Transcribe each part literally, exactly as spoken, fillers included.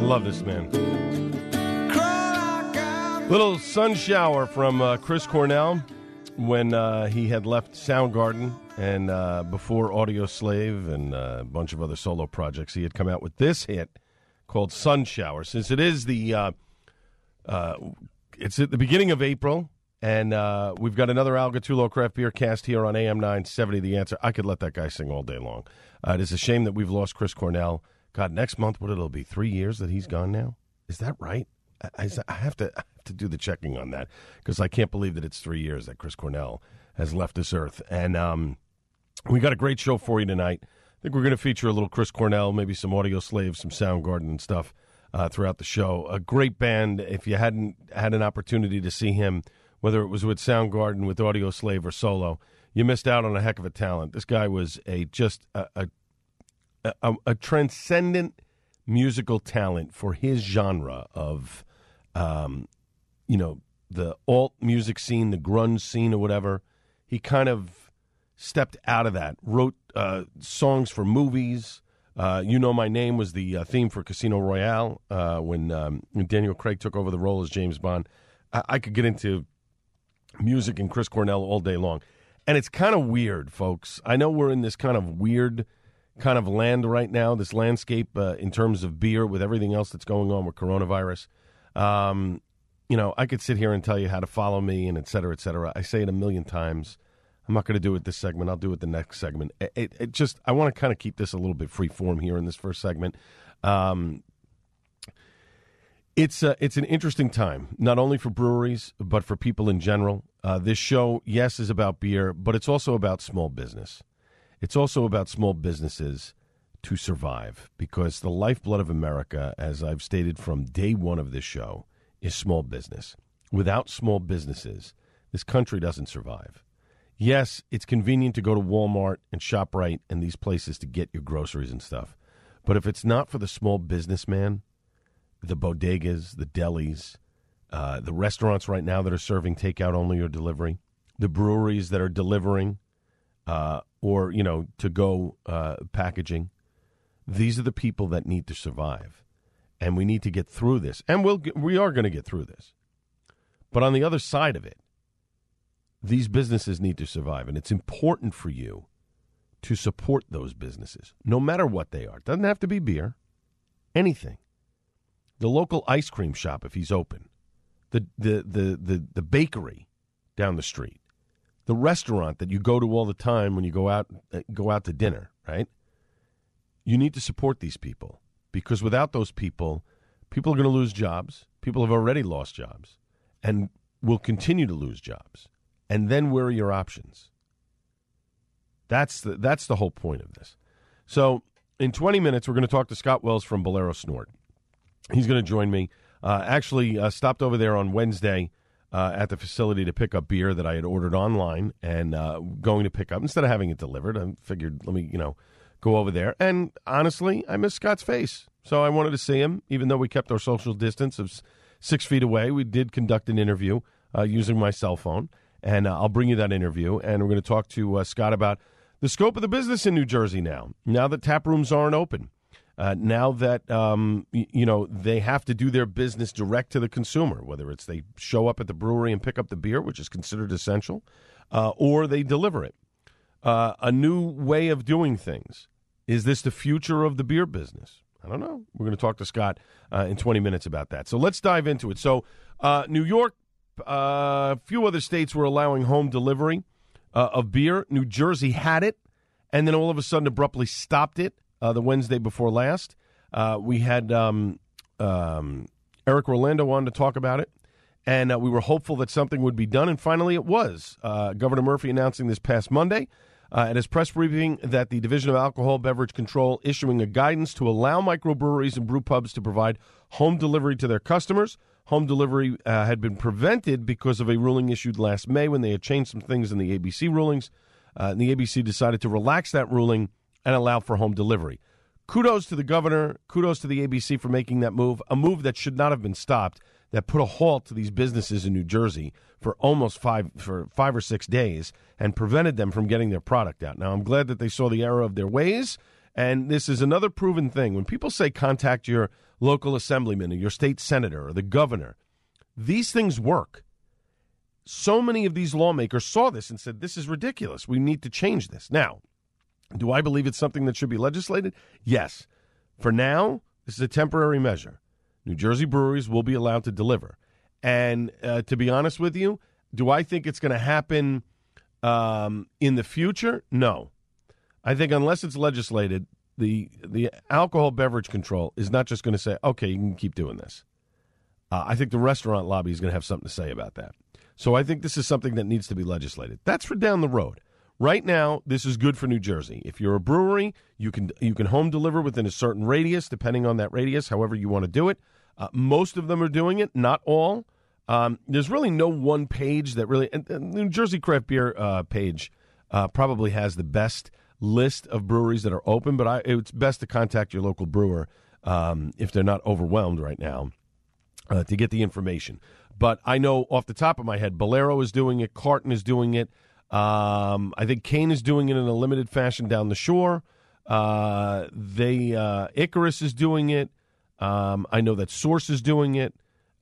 love this man. Little sun shower from uh, Chris Cornell when uh, he had left Soundgarden and uh, before Audio Slave and uh, a bunch of other solo projects. He had come out with this hit called Sun Shower. Since it is the, uh, uh, it's at the beginning of April, and uh, we've got another Al Gattullo Craft Beer cast here on A M nine seventy, The Answer. I could let that guy sing all day long. Uh, it is a shame that we've lost Chris Cornell. God, next month, what it'll be, three years that he's gone now? Is that right? I, I, have, to, I have to do the checking on that because I can't believe that it's three years that Chris Cornell has left this earth. And um, we got a great show for you tonight. I think we're going to feature a little Chris Cornell, maybe some Audio Slave, some Soundgarden and stuff uh, throughout the show. A great band. If you hadn't had an opportunity to see him, whether it was with Soundgarden, with Audio Slave, or solo, you missed out on a heck of a talent. This guy was a just a, a, a, a transcendent musical talent for his genre of, um, you know, the alt music scene, the grunge scene or whatever. He kind of stepped out of that, wrote uh, songs for movies. Uh, You Know My Name was the uh, theme for Casino Royale uh, when, um, when Daniel Craig took over the role as James Bond. I, I could get into music and Chris Cornell all day long. And it's kind of weird, folks. I know we're in this kind of weird kind of land right now, this landscape uh, in terms of beer with everything else that's going on with coronavirus. Um, you know, I could sit here and tell you how to follow me and et cetera, et cetera. I say it a million times. I'm not going to do it this segment. I'll do it the next segment. It, it, it just, I want to kind of keep this a little bit free form here in this first segment. Um, It's uh, it's an interesting time, not only for breweries, but for people in general. Uh, this show, yes, is about beer, but it's also about small business. It's also about small businesses to survive, because the lifeblood of America, as I've stated from day one of this show, is small business. Without small businesses, this country doesn't survive. Yes, it's convenient to go to Walmart and ShopRite and these places to get your groceries and stuff, but if it's not for the small businessman, the bodegas, the delis, uh, the restaurants right now that are serving takeout only or delivery, the breweries that are delivering uh, or, you know, to-go uh, packaging. These are the people that need to survive, and we need to get through this. And we'll get, we are going to get through this. But on the other side of it, these businesses need to survive, and it's important for you to support those businesses, no matter what they are. It doesn't have to be beer, anything. The local ice cream shop, if he's open, the, the the the the bakery down the street, the restaurant that you go to all the time when you go out uh, go out to dinner, right? You need to support these people, because without those people, people are going to lose jobs. People have already lost jobs and will continue to lose jobs. And then where are your options? That's the, that's the whole point of this. So in twenty minutes, we're going to talk to Scott Wells from Bolero Snort. He's going to join me. Uh, actually, uh, stopped over there on Wednesday uh, at the facility to pick up beer that I had ordered online and uh, going to pick up. Instead of having it delivered, I figured, let me, you know, go over there. And honestly, I miss Scott's face. So I wanted to see him, even though we kept our social distance of s- six feet away. We did conduct an interview uh, using my cell phone. And uh, I'll bring you that interview. And we're going to talk to uh, Scott about the scope of the business in New Jersey now, now that tap rooms aren't open. Uh, now that, um, y- you know, they have to do their business direct to the consumer, whether it's they show up at the brewery and pick up the beer, which is considered essential, uh, or they deliver it. Uh, a new way of doing things. Is this the future of the beer business? I don't know. We're going to talk to Scott uh, in twenty minutes about that. So let's dive into it. So uh, New York, uh, a few other states were allowing home delivery uh, of beer. New Jersey had it, and then all of a sudden abruptly stopped it. Uh, the Wednesday before last, uh, we had um, um, Eric Rolando on to talk about it, and uh, we were hopeful that something would be done, and finally it was. Uh, Governor Murphy announcing this past Monday uh, at his press briefing that the Division of Alcohol Beverage Control issuing a guidance to allow microbreweries and brew pubs to provide home delivery to their customers. Home delivery uh, had been prevented because of a ruling issued last May when they had changed some things in the A B C rulings, uh, and the A B C decided to relax that ruling and allow for home delivery. Kudos to the governor, kudos to the A B C for making that move, a move that should not have been stopped, that put a halt to these businesses in New Jersey for almost five for five or six days and prevented them from getting their product out. Now, I'm glad that they saw the error of their ways And this is another proven thing. When people say contact your local assemblyman or your state senator or the governor, these things work. So many of these lawmakers saw this and said, this is ridiculous. We need to change this. Now, do I believe it's something that should be legislated? Yes. For now, this is a temporary measure. New Jersey breweries will be allowed to deliver. And uh, to be honest with you, do I think it's going to happen um, in the future? No. I think unless it's legislated, the the alcohol beverage control is not just going to say, okay, you can keep doing this. Uh, I think the restaurant lobby is going to have something to say about that. So I think this is something that needs to be legislated. That's for down the road. Right now, this is good for New Jersey. If you're a brewery, you can you can home deliver within a certain radius, depending on that radius, however you want to do it. Uh, most of them are doing it, not all. Um, there's really no one page that really – and the New Jersey Craft Beer uh, page uh, probably has the best list of breweries that are open, but I, it's best to contact your local brewer um, if they're not overwhelmed right now uh, to get the information. But I know off the top of my head, Bolero is doing it, Carton is doing it. Um, I think Kane is doing it in a limited fashion down the shore. Uh, they uh, Icarus is doing it. Um, I know that Source is doing it.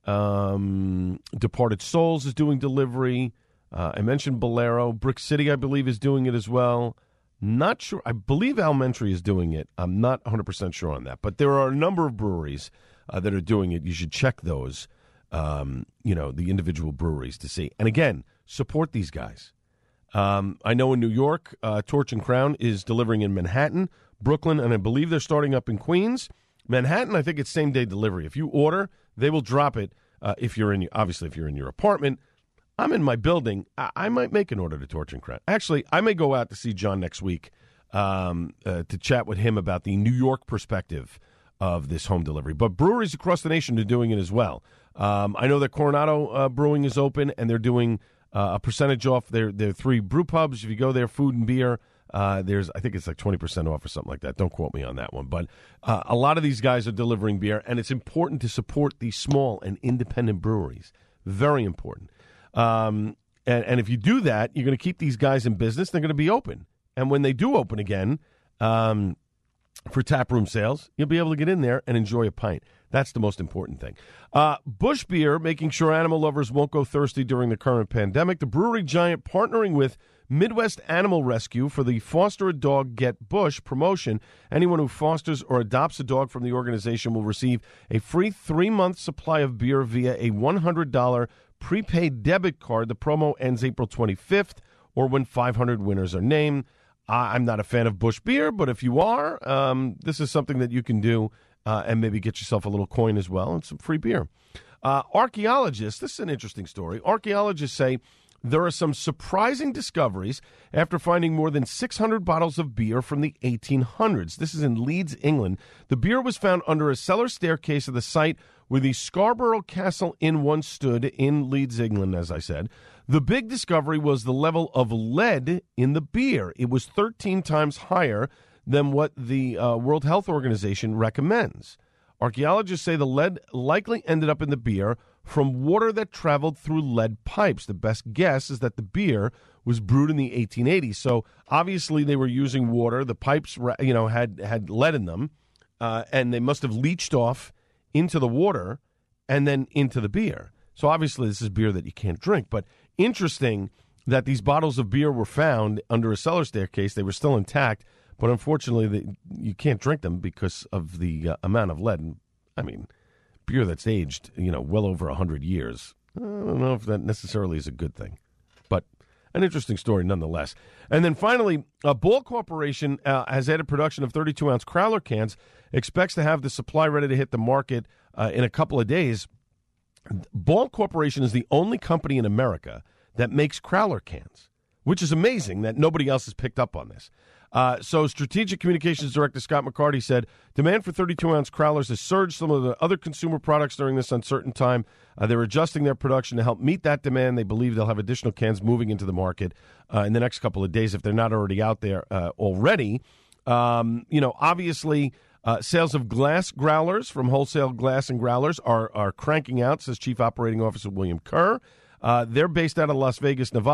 Um, Departed Souls is doing delivery. Uh, I mentioned Bolero. Brick City, I believe, is doing it as well. Not sure. I believe Elementary is doing it. I'm not one hundred percent sure on that. But there are a number of breweries uh, that are doing it. You should check those, um, you know, the individual breweries to see. And again, support these guys. Um, I know in New York, uh, Torch and Crown is delivering in Manhattan, Brooklyn, and I believe they're starting up in Queens. Manhattan, I think it's same-day delivery. If you order, they will drop it. Uh, if you're in, your, obviously, if you're in your apartment, I'm in my building. I, I might make an order to Torch and Crown. Actually, I may go out to see John next week um, uh, to chat with him about the New York perspective of this home delivery. But breweries across the nation are doing it as well. Um, I know that Coronado uh, Brewing is open, and they're doing uh, a percentage off their their three brew pubs. If you go there, food and beer. Uh, there's, I think it's like twenty percent off or something like that. Don't quote me on that one. But uh, a lot of these guys are delivering beer, and it's important to support these small and independent breweries. Very important. Um, and, and if you do that, you're going to keep these guys in business. They're going to be open. And when they do open again um, for taproom sales, you'll be able to get in there and enjoy a pint. That's the most important thing. Uh, Busch Beer, making sure animal lovers won't go thirsty during the current pandemic. The brewery giant partnering with Midwest Animal Rescue for the Foster a Dog, Get Busch promotion. Anyone who fosters or adopts a dog from the organization will receive a free three-month supply of beer via a one hundred dollars prepaid debit card. The promo ends April twenty-fifth, or when five hundred winners are named. I'm not a fan of Busch Beer, but if you are, um, this is something that you can do uh, and maybe get yourself a little coin as well and some free beer. Uh, archaeologists, this is an interesting story. Archaeologists say there are some surprising discoveries after finding more than six hundred bottles of beer from the eighteen hundreds. This is in Leeds, England. The beer was found under a cellar staircase of the site where the Scarborough Castle Inn once stood in Leeds, England, as I said. The big discovery was the level of lead in the beer. It was thirteen times higher than what the uh, World Health Organization recommends. Archaeologists say the lead likely ended up in the beer from water that traveled through lead pipes. The best guess is that the beer was brewed in the eighteen eighties. So obviously they were using water. The pipes, you know, had, had lead in them, uh, and they must have leached off into the water and then into the beer. So obviously this is beer that you can't drink. But interesting that these bottles of beer were found under a cellar staircase. They were still intact, but unfortunately they, you can't drink them because of the uh, amount of lead. And, I mean, beer that's aged, you know, well over one hundred years. I don't know if that necessarily is a good thing, but an interesting story nonetheless. And then finally, uh, Ball Corporation uh, has added production of thirty-two ounce Crowler cans, expects to have the supply ready to hit the market uh, in a couple of days. Ball Corporation is the only company in America that makes Crowler cans, which is amazing that nobody else has picked up on this. Uh, so Strategic Communications Director Scott McCarty said, demand for thirty-two ounce Crowlers has surged some of the other consumer products during this uncertain time. Uh, they're adjusting their production to help meet that demand. They believe they'll have additional cans moving into the market uh, in the next couple of days if they're not already out there uh, already. Um, you know, obviously, uh, sales of glass growlers from wholesale glass and growlers are, are cranking out, says Chief Operating Officer William Kerr. Uh, they're based out of Las Vegas, Nevada.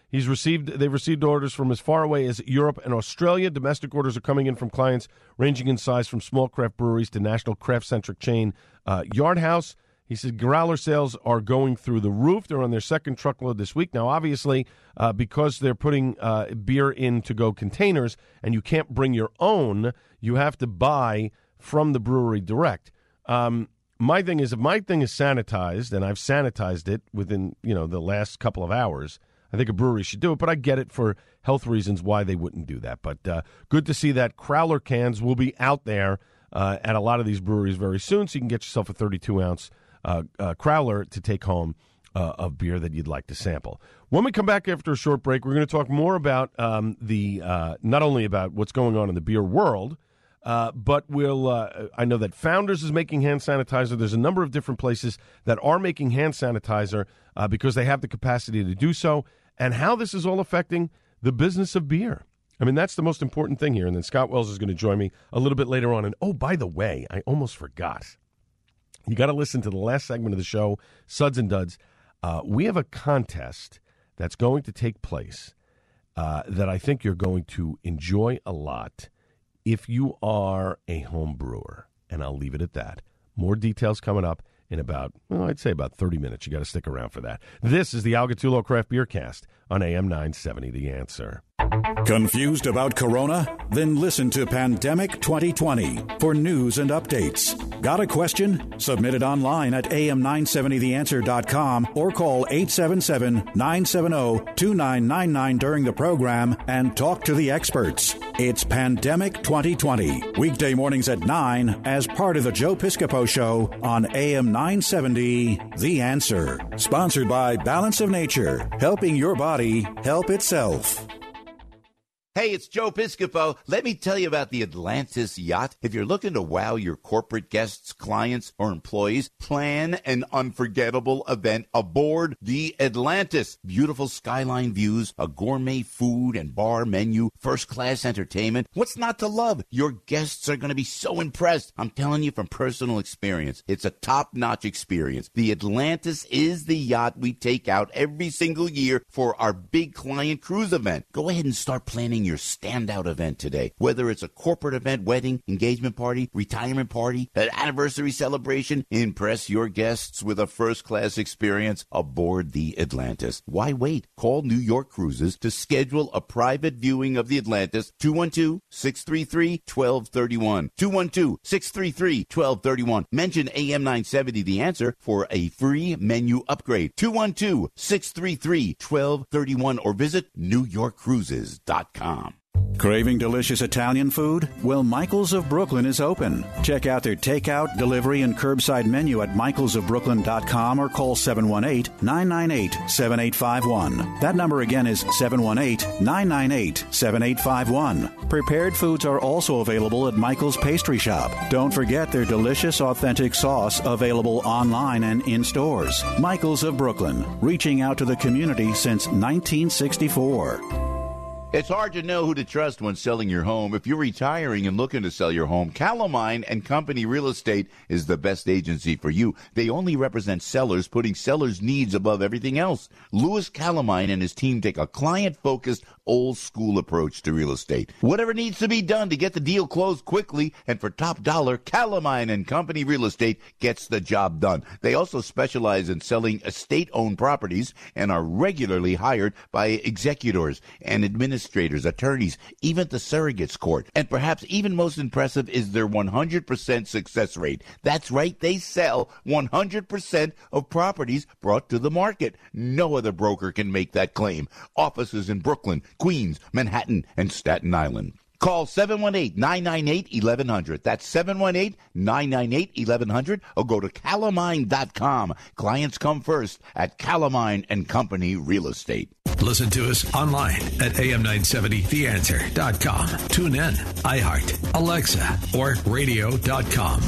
He's received they've received orders from as far away as Europe and Australia. Domestic orders are coming in from clients ranging in size from small craft breweries to national craft-centric chain uh, Yard House. He said growler sales are going through the roof. They're on their second truckload this week. Now, obviously, uh, because they're putting uh, beer in to-go containers and you can't bring your own, you have to buy from the brewery direct. Um, my thing is, if my thing is sanitized, and I've sanitized it within, you know, the last couple of hours, I think a brewery should do it, but I get it for health reasons why they wouldn't do that. But uh, good to see that Crowler cans will be out there uh, at a lot of these breweries very soon, so you can get yourself a thirty-two ounce Uh, uh, Crowler to take home uh, of beer that you'd like to sample. When we come back after a short break, we're going to talk more about um, the uh, not only about what's going on in the beer world, uh, but we'll. Uh, I know that Founders is making hand sanitizer. There's a number of different places that are making hand sanitizer uh, because they have the capacity to do so, and how this is all affecting the business of beer. I mean, that's the most important thing here. And then Scott Wells is going to join me a little bit later on. And oh, by the way, I almost forgot. You got to listen to the last segment of the show, Suds and Duds. Uh, we have a contest that's going to take place uh, that I think you're going to enjoy a lot if you are a home brewer. And I'll leave it at that. More details coming up in about, well, I'd say about thirty minutes. You got to stick around for that. This is the Al Gattullo Craft Beer Cast on A M nine seventy, The Answer. Confused about Corona? Then listen to Pandemic twenty twenty for news and updates. Got a question? Submit it online at A M nine seventy the answer dot com or call eight seven seven, nine seven zero, two nine nine nine during the program and talk to the experts. It's Pandemic twenty twenty, weekday mornings at nine as part of the Joe Piscopo Show on A M nine seventy, The Answer. Sponsored by Balance of Nature, helping your body help itself. Hey, it's Joe Piscopo. Let me tell you about the Atlantis yacht. If you're looking to wow your corporate guests, clients, or employees, plan an unforgettable event aboard the Atlantis. Beautiful skyline views, a gourmet food and bar menu, first-class entertainment. What's not to love? Your guests are going to be so impressed. I'm telling you from personal experience. It's a top-notch experience. The Atlantis is the yacht we take out every single year for our big client cruise event. Go ahead and start planning your standout event today. Whether it's a corporate event, wedding, engagement party, retirement party, an anniversary celebration, impress your guests with a first-class experience aboard the Atlantis. Why wait? Call New York Cruises to schedule a private viewing of the Atlantis, two one two, six three three, one two three one. two one two, six three three, one two three one. Mention A M nine seventy The Answer for a free menu upgrade. two one two, six three three, one two three one or visit new york cruises dot com. Craving delicious Italian food? Well, Michael's of Brooklyn is open. Check out their takeout, delivery, and curbside menu at michaels of brooklyn dot com or call seven one eight, nine nine eight, seven eight five one. That number again is seven one eight, nine nine eight, seven eight five one. Prepared foods are also available at Michael's Pastry Shop. Don't forget their delicious, authentic sauce available online and in stores. Michael's of Brooklyn, reaching out to the community since nineteen sixty-four. It's hard to know who to trust when selling your home. If you're retiring and looking to sell your home, Calamine and Company Real Estate is the best agency for you. They only represent sellers, putting sellers' needs above everything else. Louis Calamine and his team take a client-focused, old-school approach to real estate. Whatever needs to be done to get the deal closed quickly and for top dollar, Calamine and Company Real Estate gets the job done. They also specialize in selling estate-owned properties and are regularly hired by executors and administrators, attorneys, even the surrogates court. And perhaps even most impressive is their one hundred percent success rate. That's right, they sell one hundred percent of properties brought to the market. No other broker can make that claim. Offices in Brooklyn, Queens, Manhattan, and Staten Island. Call seven one eight, nine nine eight, one one zero zero. That's seven one eight, nine nine eight, one one zero zero or go to calamine dot com. Clients come first at Calamine and Company Real Estate. Listen to us online at A M nine seventy the answer dot com. Tune in, iHeart, Alexa, or radio dot com.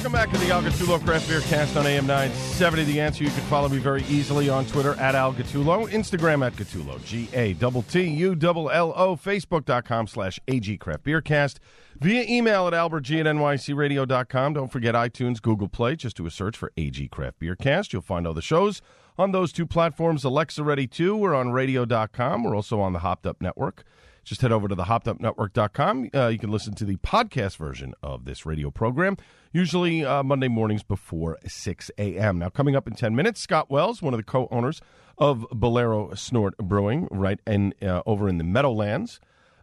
Welcome back to the Al Gattullo Craft Beer Cast on A M nine seventy. The Answer. You can follow me very easily on Twitter at Al Gattullo, Instagram at Gattullo, G A T T U L L O, Facebook.com slash AG Craft Beer Cast, via email at albertg at N Y C radio dot com. Don't forget iTunes, Google Play. Just do a search for A G Craft Beer Cast. You'll find all the shows on those two platforms. Alexa Ready too. We're on radio dot com. We're also on the Hopped Up Network. Just head over to the hopped up network dot com. Uh, you can listen to the podcast version of this radio program, usually uh, Monday mornings before six a.m. Now, coming up in ten minutes, Scott Wells, one of the co-owners of Bolero Snort Brewing, right, and uh, over in the Meadowlands.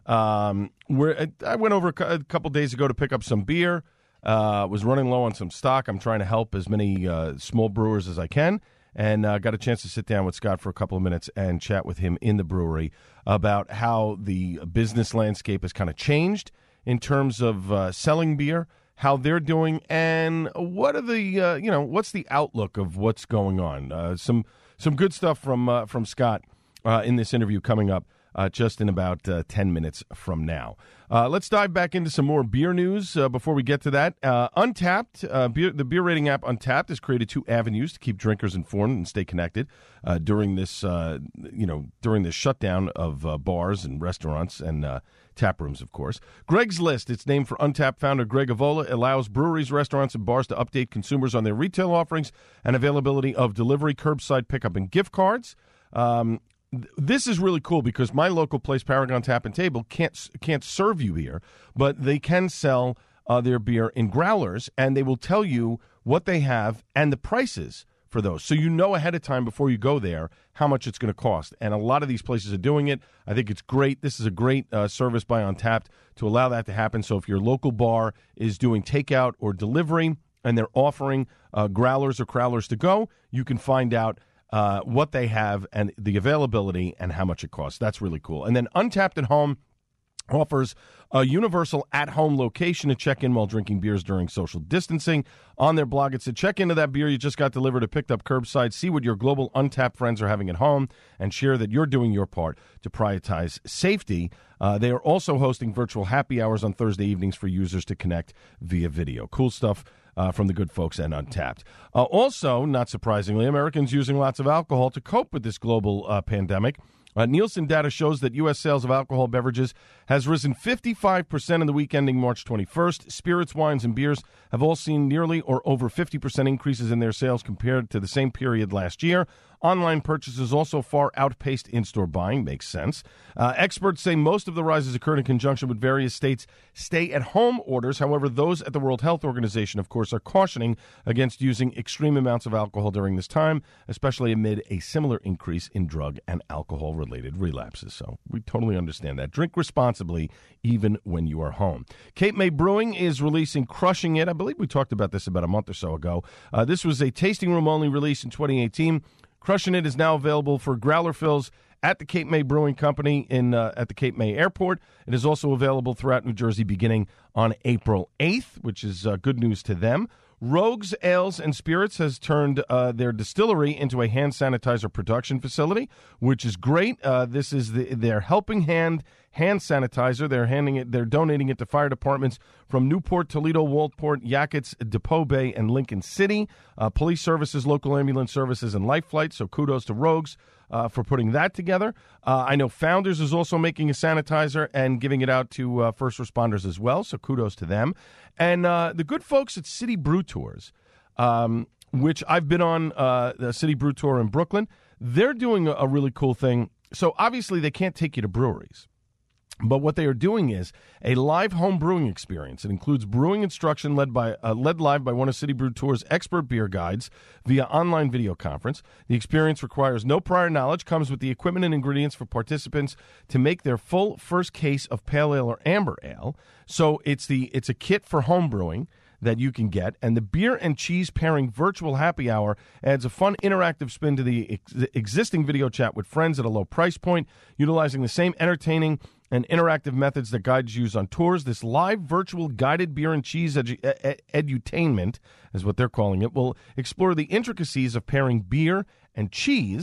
Um, where I went over a couple days ago to pick up some beer. Uh, was running low on some stock. I'm trying to help as many uh, small brewers as I can. And uh, got a chance to sit down with Scott for a couple of minutes and chat with him in the brewery about how the business landscape has kind of changed in terms of uh, selling beer, how they're doing, and what are the uh, you know what's the outlook of what's going on. Uh, some some good stuff from uh, from Scott uh, in this interview coming up uh, just in about uh, ten minutes from now. Uh, let's dive back into some more beer news uh, before we get to that. Uh, Untapped, uh, beer, the beer rating app Untapped has created two avenues to keep drinkers informed and stay connected uh, during this, uh, you know, during this shutdown of uh, bars and restaurants and uh, tap rooms, of course. Greg's List, it's named for Untapped founder Greg Avola, allows breweries, restaurants, and bars to update consumers on their retail offerings and availability of delivery, curbside pickup, and gift cards. Um, This is really cool because my local place, Paragon Tap and Table, can't can't serve you beer, but they can sell uh, their beer in growlers, and they will tell you what they have and the prices for those. So you know ahead of time before you go there how much it's going to cost. And a lot of these places are doing it. I think it's great. This is a great uh, service by Untapped to allow that to happen. So if your local bar is doing takeout or delivery and they're offering uh, growlers or crowlers to go, you can find out Uh, what they have and the availability and how much it costs. That's really cool. And then Untapped at Home offers a universal at-home location to check in while drinking beers during social distancing. On their blog, it said, check into that beer you just got delivered or picked up curbside, see what your global Untapped friends are having at home, and share that you're doing your part to prioritize safety. Uh, they are also hosting virtual happy hours on Thursday evenings for users to connect via video. Cool stuff. Uh, from the good folks at Untapped. Uh, also, not surprisingly, Americans using lots of alcohol to cope with this global uh, pandemic. Uh, Nielsen data shows that U S sales of alcohol beverages has risen fifty-five percent in the week ending March twenty-first. Spirits, wines, and beers have all seen nearly or over fifty percent increases in their sales compared to the same period last year. Online purchases also far outpaced in-store buying. Makes sense. Uh, experts say most of the rises occurred in conjunction with various states' stay-at-home orders. However, those at the World Health Organization, of course, are cautioning against using extreme amounts of alcohol during this time, especially amid a similar increase in drug and alcohol-related relapses. So we totally understand that. Drink responsibly, even when you are home. Cape May Brewing is releasing Crushing It. I believe we talked about this about a month or so ago. Uh, this was a tasting room-only release in twenty eighteen. Crushing It is now available for growler fills at the Cape May Brewing Company in uh, at the Cape May Airport. It is also available throughout New Jersey beginning on April eighth, which is uh, good news to them. Rogues Ales and Spirits has turned uh, their distillery into a hand sanitizer production facility, which is great. Uh, this is the, their Helping Hand hand sanitizer. They're handing it. They're donating it to fire departments from Newport, Toledo, Walport, Yakuts, Depew Bay, and Lincoln City. Uh, police services, local ambulance services, and Life Flight. So kudos to Rogues uh, for putting that together. Uh, I know Founders is also making a sanitizer and giving it out to uh, first responders as well. So kudos to them. And uh, the good folks at City Brew Tours, um, which I've been on uh, the City Brew Tour in Brooklyn, they're doing a, a really cool thing. So obviously they can't take you to breweries. But what they are doing is a live home brewing experience. It includes brewing instruction led by uh, led live by one of City Brew Tour's expert beer guides via online video conference. The experience requires no prior knowledge, comes with the equipment and ingredients for participants to make their full first case of pale ale or amber ale. So it's the it's a kit for home brewing that you can get, and the beer and cheese pairing virtual happy hour adds a fun interactive spin to the ex- existing video chat with friends at a low price point, utilizing the same entertaining and interactive methods that guides use on tours. This live virtual guided beer and cheese edu- ed- edutainment, is what they're calling it, will explore the intricacies of pairing beer and cheese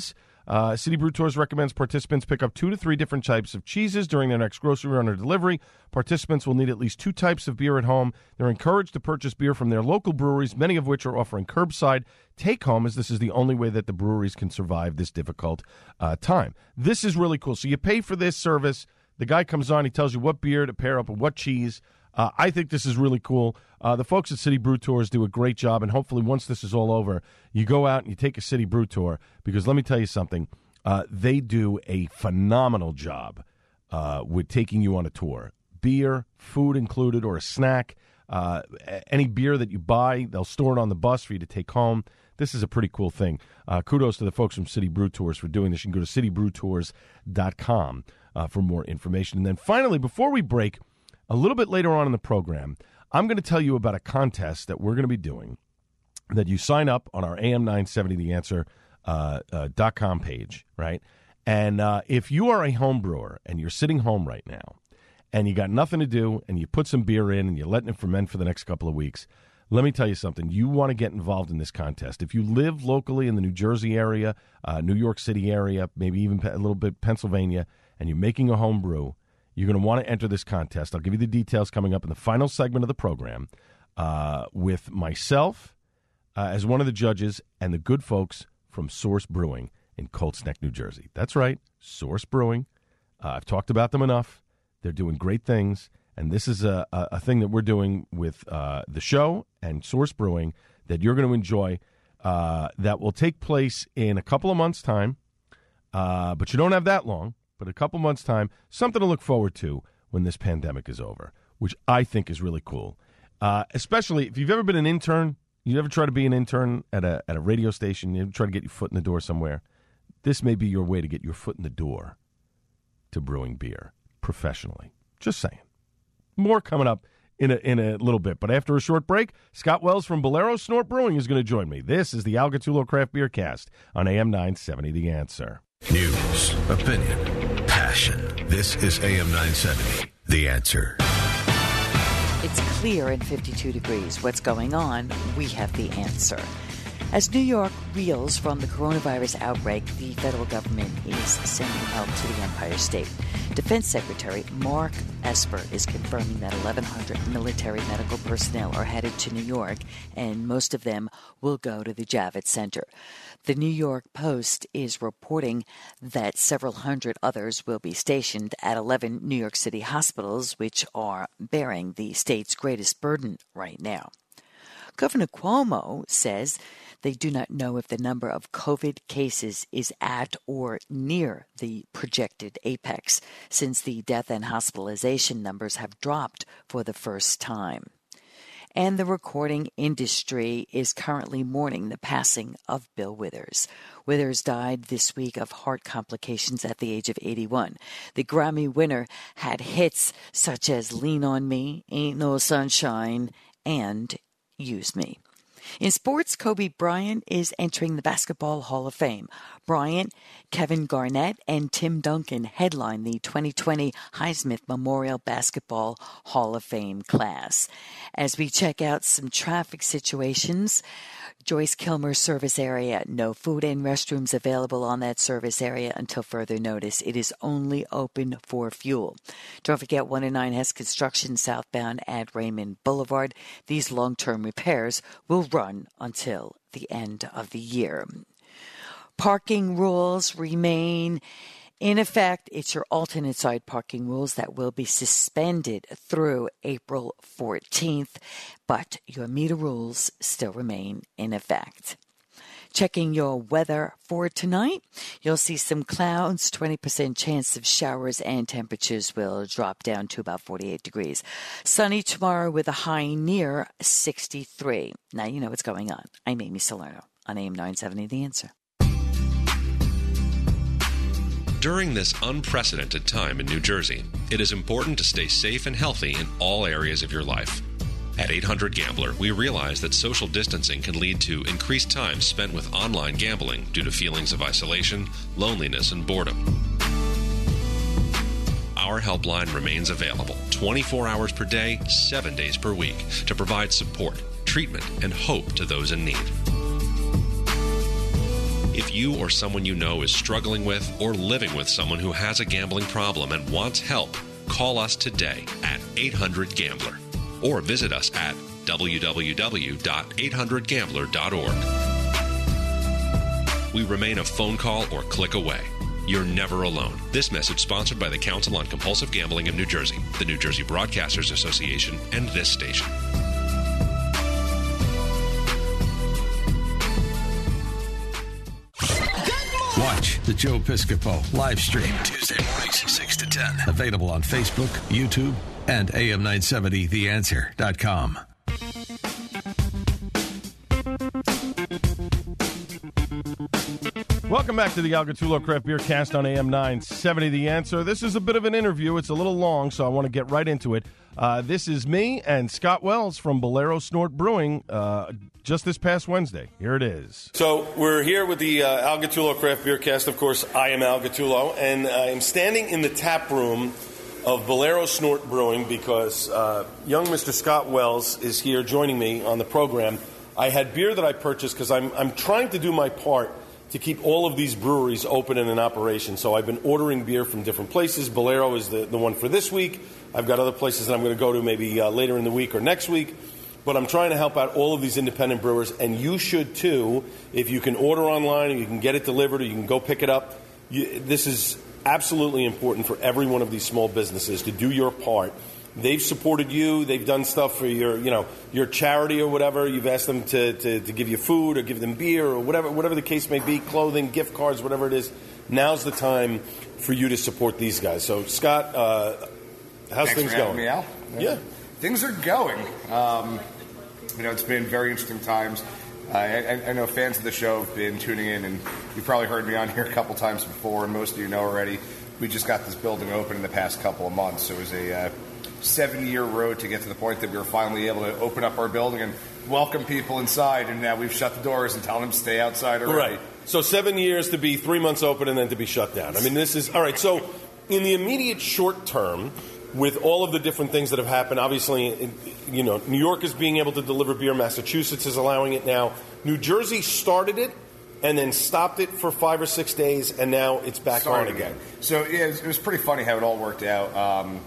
Uh, City Brew Tours recommends participants pick up two to three different types of cheeses during their next grocery run or delivery. Participants will need at least two types of beer at home. They're encouraged to purchase beer from their local breweries, many of which are offering curbside take-home, as this is the only way that the breweries can survive this difficult uh, time. This is really cool. So you pay for this service. The guy comes on. He tells you what beer to pair up with what cheese. Uh, I think this is really cool. Uh, the folks at City Brew Tours do a great job, and hopefully once this is all over, you go out and you take a City Brew Tour, because let me tell you something, uh, they do a phenomenal job uh, with taking you on a tour. Beer, food included, or a snack. Uh, any beer that you buy, they'll store it on the bus for you to take home. This is a pretty cool thing. Uh, kudos to the folks from City Brew Tours for doing this. You can go to city brew tours dot com uh, for more information. And then finally, before we break, a little bit later on in the program, I'm going to tell you about a contest that we're going to be doing, that you sign up on our A M nine seventy The Answer uh, uh, dot com page, right? And uh, if you are a home brewer and you're sitting home right now and you got nothing to do and you put some beer in and you're letting it ferment for the next couple of weeks, let me tell you something. You want to get involved in this contest. If you live locally in the New Jersey area, uh, New York City area, maybe even a little bit Pennsylvania, and you're making a home brew, you're going to want to enter this contest. I'll give you the details coming up in the final segment of the program uh, with myself uh, as one of the judges and the good folks from Source Brewing in Colts Neck, New Jersey. That's right, Source Brewing. Uh, I've talked about them enough. They're doing great things, and this is a, a, a thing that we're doing with uh, the show and Source Brewing that you're going to enjoy uh, that will take place in a couple of months' time, uh, but you don't have that long. But a couple months' time, something to look forward to when this pandemic is over, which I think is really cool. Uh, especially if you've ever been an intern, you ever try to be an intern at a at a radio station, you ever try to get your foot in the door somewhere, this may be your way to get your foot in the door to brewing beer professionally. Just saying. More coming up in a, in a little bit. But after a short break, Scott Wells from Bolero Snort Brewing is going to join me. This is the Al Gattullo Craft Beer Cast on A M nine seventy The Answer. News, opinion, passion. This is A M nine seventy, The Answer. It's clear in fifty-two degrees. What's going on? We have the answer. As New York reels from the coronavirus outbreak, the federal government is sending help to the Empire State. Defense Secretary Mark Esper is confirming that eleven hundred military medical personnel are headed to New York, and most of them will go to the Javits Center. The New York Post is reporting that several hundred others will be stationed at eleven New York City hospitals, which are bearing the state's greatest burden right now. Governor Cuomo says they do not know if the number of COVID cases is at or near the projected apex, since the death and hospitalization numbers have dropped for the first time. And the recording industry is currently mourning the passing of Bill Withers. Withers died this week of heart complications at the age of eighty-one. The Grammy winner had hits such as Lean on Me, Ain't No Sunshine, and Use Me. In sports, Kobe Bryant is entering the Basketball Hall of Fame. Bryant, Kevin Garnett, and Tim Duncan headline the twenty twenty Highsmith Memorial Basketball Hall of Fame class. As we check out some traffic situations, Joyce Kilmer service area, no food and restrooms available on that service area until further notice. It is only open for fuel. Don't forget, one oh nine has construction southbound at Raymond Boulevard. These long-term repairs will run until the end of the year. Parking rules remain in effect. It's your alternate side parking rules that will be suspended through April fourteenth, but your meter rules still remain in effect. Checking your weather for tonight, you'll see some clouds, twenty percent chance of showers, and temperatures will drop down to about forty-eight degrees. Sunny tomorrow with a high near sixty-three. Now you know what's going on. I'm Amy Salerno on A M nine seventy The Answer. During this unprecedented time in New Jersey, it is important to stay safe and healthy in all areas of your life. At eight hundred Gambler, we realize that social distancing can lead to increased time spent with online gambling due to feelings of isolation, loneliness, and boredom. Our helpline remains available twenty-four hours per day, seven days per week to provide support, treatment, and hope to those in need. If you or someone you know is struggling with or living with someone who has a gambling problem and wants help, call us today at eight hundred gambler or visit us at w w w dot eight hundred gambler dot org. We remain a phone call or click away. You're never alone. This message sponsored by the Council on Compulsive Gambling of New Jersey, the New Jersey Broadcasters Association, and this station. Watch the Joe Piscopo live stream Tuesday mornings six to ten. Available on Facebook, YouTube, and A M nine seventy the answer dot com. Welcome back to the Al Gattullo Craft Beer Cast on A M nine seventy The Answer. This is a bit of an interview. It's a little long, so I want to get right into it. Uh, this is me and Scott Wells from Bolero Snort Brewing uh, just this past Wednesday. Here it is. So we're here with the uh, Al Gattullo Craft Beer Cast. Of course, I am Al Gattullo, and I'm standing in the tap room of Bolero Snort Brewing because uh, young Mister Scott Wells is here joining me on the program. I had beer that I purchased because I'm, I'm trying to do my part to keep all of these breweries open and in operation. So I've been ordering beer from different places. Bolero is the, the one for this week. I've got other places that I'm going to go to maybe uh, later in the week or next week. But I'm trying to help out all of these independent brewers, and you should too. If you can order online and you can get it delivered or you can go pick it up, you, this is absolutely important for every one of these small businesses to do your part. They've supported you. They've done stuff for your, you know, your charity or whatever. You've asked them to, to, to give you food or give them beer or whatever, whatever the case may be, clothing, gift cards, whatever it is. Now's the time for you to support these guys. So, Scott, uh, how's Thanks things for going? Me, Al. Yeah. yeah, things are going. Um, you know, it's been very interesting times. Uh, I, I know fans of the show have been tuning in, and you've probably heard me on here a couple times before, and most of you know already. We just got this building open in the past couple of months. So it was a uh, seven-year road to get to the point that we were finally able to open up our building and welcome people inside, and now we've shut the doors and telling them to stay outside already. Right. So seven years to be three months open and then to be shut down. I mean, this is all right. So in the immediate short term, with all of the different things that have happened, obviously, you know, New York is being able to deliver beer. Massachusetts is allowing it now. New Jersey started it and then stopped it for five or six days, and now it's back Started on again. again. So yeah, it was, it was pretty funny how it all worked out. Um,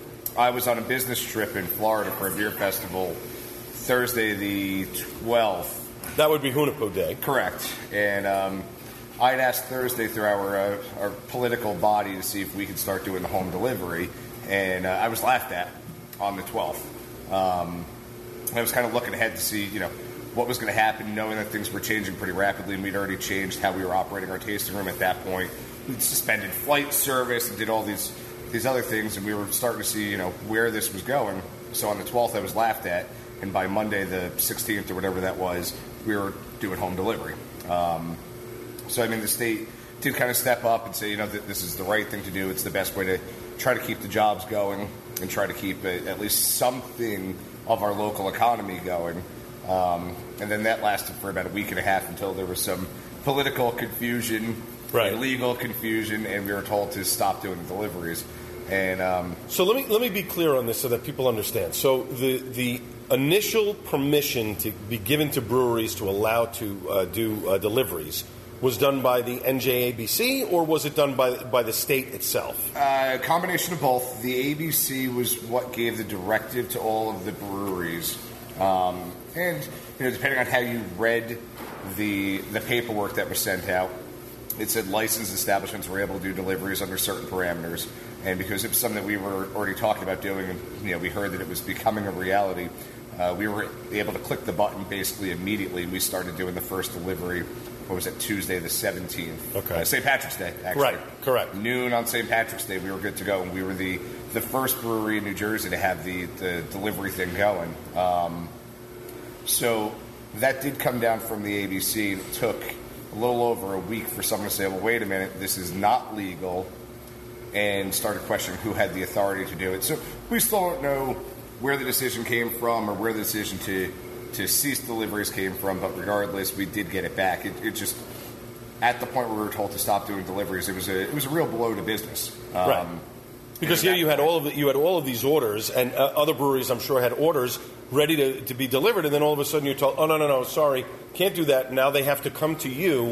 I was on a business trip in Florida for a beer festival Thursday the twelfth. That would be Hunapo Day. Correct. And um, I'd asked Thursday through our, uh, our political body to see if we could start doing the home delivery, and uh, I was laughed at on the twelfth. Um, I was kind of looking ahead to see, you know, what was going to happen, knowing that things were changing pretty rapidly, and we'd already changed how we were operating our tasting room at that point. We'd suspended flight service and did all these these other things, and we were starting to see, you know, where this was going. So on the twelfth, I was laughed at, and by Monday, the sixteenth or whatever that was, we were doing home delivery. Um, so, I mean, the state did kind of step up and say, you know, th- this is the right thing to do. It's the best way to try to keep the jobs going and try to keep a, at least something of our local economy going. Um, and then that lasted for about a week and a half until there was some political confusion, right. legal confusion, and we were told to stop doing the deliveries. And um, so let me let me be clear on this so that people understand. So the the initial permission to be given to breweries to allow to uh, do uh, deliveries was done by the N J A B C, or was it done by by the state itself? A uh, combination of both. The A B C was what gave the directive to all of the breweries. Um, and, you know, depending on how you read the the paperwork that was sent out, it said licensed establishments were able to do deliveries under certain parameters. And because it was something that we were already talking about doing, and, you know, we heard that it was becoming a reality, uh, we were able to click the button basically immediately. We started doing the first delivery, what was it, Tuesday the seventeenth. Okay. Uh, Saint Patrick's Day, actually. Right, correct. Noon on Saint Patrick's Day, we were good to go. And we were the, the first brewery in New Jersey to have the, the delivery thing going. Um, so that did come down from the A B C. It took a little over a week for someone to say, well, wait a minute, this is not legal, and started questioning who had the authority to do it. So we still don't know where the decision came from or where the decision to, to cease deliveries came from, but regardless, we did get it back. It, it just, at the point where we were told to stop doing deliveries, it was a it was a real blow to business. Um, right. Because here you had all of the, you had all of these orders, and uh, other breweries, I'm sure, had orders ready to, to be delivered, and then all of a sudden you're told, oh, no, no, no, sorry, can't do that. Now they have to come to you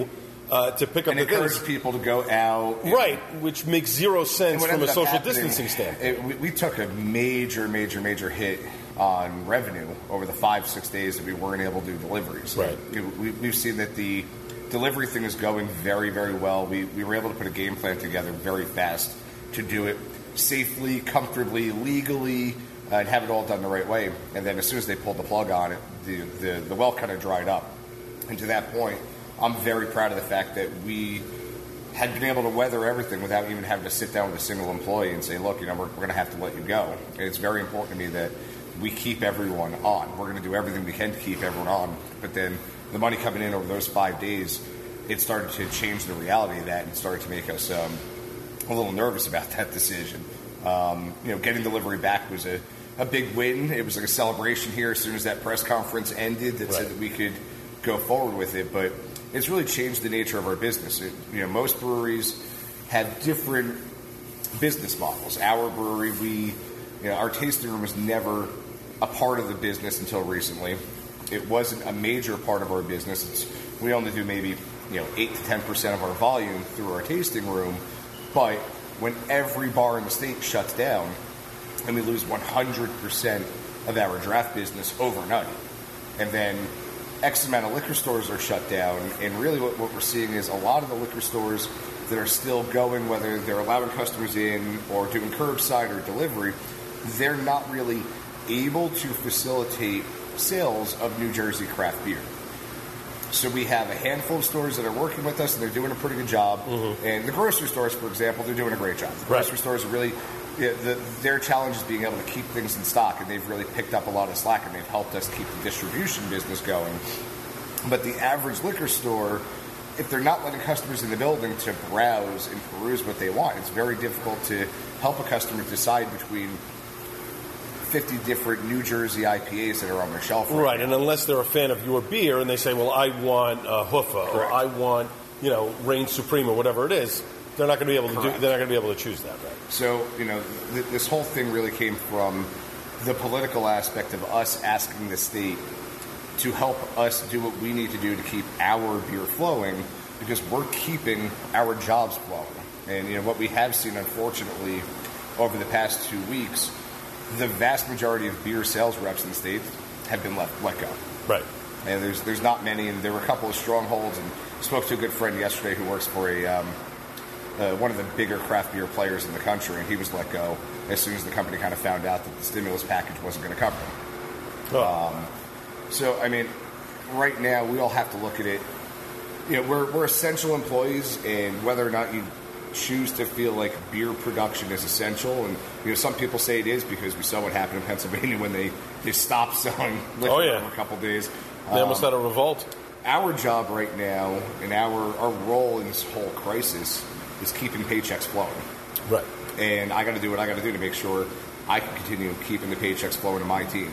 uh, to pick up and the encourage things. people to go out. And, right, which makes zero sense from a social happening, distancing standpoint. It, we, we took a major, major, major hit on revenue over the five, six days that we weren't able to do deliveries. Right. We, we've seen that the delivery thing is going very, very well. We, we were able to put a game plan together very fast to do it safely, comfortably, legally, uh, and have it all done the right way. And then as soon as they pulled the plug on it, the, the, the well kind of dried up. And to that point, I'm very proud of the fact that we had been able to weather everything without even having to sit down with a single employee and say, look, you know, we're, we're going to have to let you go. And it's very important to me that we keep everyone on. We're going to do everything we can to keep everyone on. But then the money coming in over those five days, it started to change the reality of that and started to make us um, a little nervous about that decision. Um, you know, getting delivery back was a, a big win. It was like a celebration here as soon as that press conference ended that right. said that we could go forward with it. But it's really changed the nature of our business. It, you know, most breweries have different business models. Our brewery, we, you know, our tasting room was never a part of the business until recently. It wasn't a major part of our business. It's, we only do maybe, you know, eight to ten percent of our volume through our tasting room. But when every bar in the state shuts down and we lose one hundred percent of our draft business overnight, and then X amount of liquor stores are shut down, and really what, what we're seeing is a lot of the liquor stores that are still going, whether they're allowing customers in or doing curbside or delivery, they're not really able to facilitate sales of New Jersey craft beer. So we have a handful of stores that are working with us, and they're doing a pretty good job. Mm-hmm. And the grocery stores, for example, they're doing a great job. The grocery right. stores are really, yeah, the, their challenge is being able to keep things in stock, and they've really picked up a lot of slack, and they've helped us keep the distribution business going. But the average liquor store, if they're not letting customers in the building to browse and peruse what they want, it's very difficult to help a customer decide between fifty different New Jersey I P As that are on their shelf. Right, right and unless they're a fan of your beer and they say, well, I want uh, Huffa, or I want, you know, Reign Supreme, or whatever it is, they're not going to be able to Correct. do. They're not going to be able to choose that, right? So, you know, th- this whole thing really came from the political aspect of us asking the state to help us do what we need to do to keep our beer flowing, because we're keeping our jobs flowing. And, you know, what we have seen, unfortunately, over the past two weeks, the vast majority of beer sales reps in the state have been let, let go. Right. And there's there's not many, and there were a couple of strongholds. And spoke to a good friend yesterday who works for a um, uh, one of the bigger craft beer players in the country, and he was let go as soon as the company kind of found out that the stimulus package wasn't going to cover him. Oh. Um, so, I mean, right now we all have to look at it. You know, we're we're essential employees, and whether or not you choose to feel like beer production is essential, and you know, some people say it is because we saw what happened in Pennsylvania when they, they stopped selling liquor oh, yeah. for a couple of days. They um, almost had a revolt. Our job right now, and our our role in this whole crisis, is keeping paychecks flowing. Right. And I got to do what I got to do to make sure I can continue keeping the paychecks flowing to my team.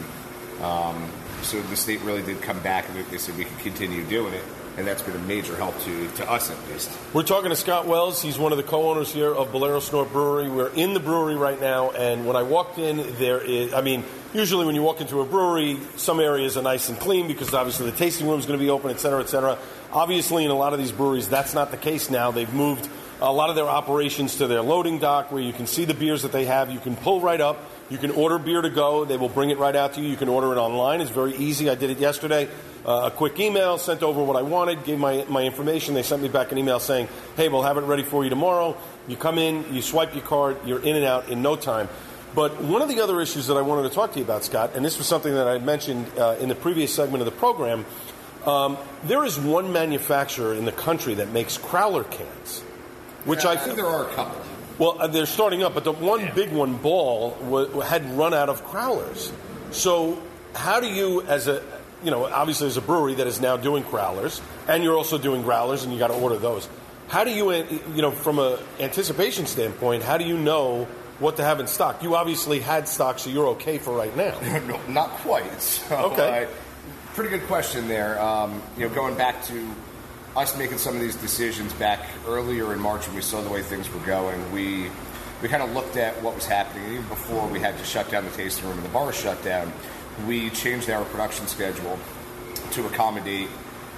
Um, so the state really did come back, and they said we could continue doing it. And that's been a major help to, to us, at least. We're talking to Scott Wells. He's one of the co-owners here of Bolero Snort Brewery. We're in the brewery right now, and when I walked in, there is, I mean, usually when you walk into a brewery, some areas are nice and clean because obviously the tasting room is going to be open, et cetera, et cetera. Obviously, in a lot of these breweries, that's not the case now. They've moved a lot of their operations to their loading dock where you can see the beers that they have. You can pull right up. You can order beer to go. They will bring it right out to you. You can order it online. It's very easy. I did it yesterday. Uh, a quick email, sent over what I wanted, gave my, my information. They sent me back an email saying, hey, we'll have it ready for you tomorrow. You come in, you swipe your card, you're in and out in no time. But one of the other issues that I wanted to talk to you about, Scott, and this was something that I had mentioned uh, in the previous segment of the program, um, there is one manufacturer in the country that makes Crowler cans, which yeah, I think... there are a couple. Well, uh, they're starting up, but the one yeah. big one, Ball, w- had run out of Crowlers. So how do you, as a... You know, obviously there's a brewery that is now doing growlers, and you're also doing growlers, and you got to order those. How do you, you know, from an anticipation standpoint, how do you know what to have in stock? You obviously had stock, so you're okay for right now. No, not quite. So, okay. Uh, pretty good question there. Um, you know, going back to us making some of these decisions back earlier in March when we saw the way things were going, we we kind of looked at what was happening. Even before we had to shut down the tasting room and the bar shut down, we changed our production schedule to accommodate